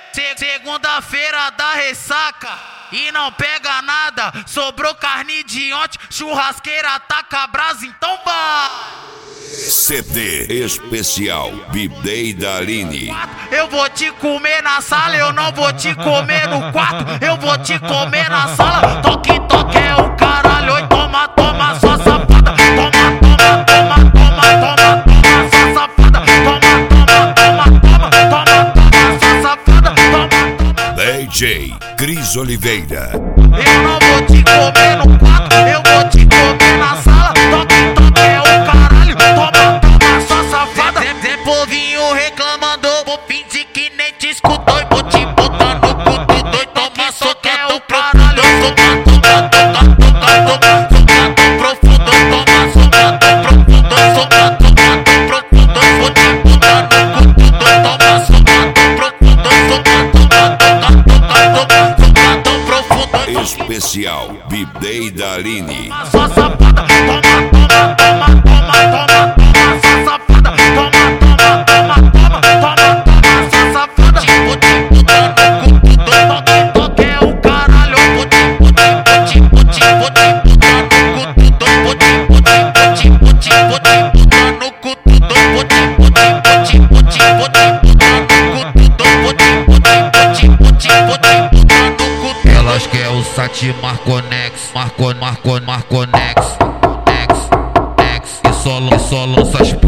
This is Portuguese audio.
Segunda-feira da ressaca e não pega nada. Sobrou carne de ontem, churrasqueira taca brasa, então vai. CD especial Bidei da Aline. Eu vou te comer na sala, eu não vou te comer no quarto. Eu vou te comer na sala. Toque, toque é o caralho. Oi, toma, toma, sua safada. Toma, toma, toma, toma, toma, toma, sua safada. Toma, toma, toma, toma, toma, toma, sua safada. Toma, toma. DJ Cris Oliveira. Eu não vou te comer no quarto, eu vou te comer na sala. Toque, toque é o caralho. Toma, toma, sua safada. Zé povinho reclamando, vou fingir que nem te escutou. E vou te botar no cu do doido. Toma, só que é o caralho. Soca, toca, toca, toca, toca. Soca tão profundo, toma, soca tão profundo. Soca, toca tão profundo. Vou te botar no cu do doido. Toma, soca tão profundo. Soca, toca, toca, toca, toca. Soca tão profundo. Especial Bidei da Aline. Sua safada, toma, toma, toma, toma, toma, toma, sua safada, toma, toma, toma, toma, toma, toma, sua safada. Vou te botar no cu do doido. Toque, toque é o caralho. Vou te botar no cu do doido. Vou te botar no cu do doido. Vou te botar no cu do doido. Vou te botar no cu do doido. Vou te botar no cu. Elas quer o Sati Marconex, Marconex, Nex, e só lança as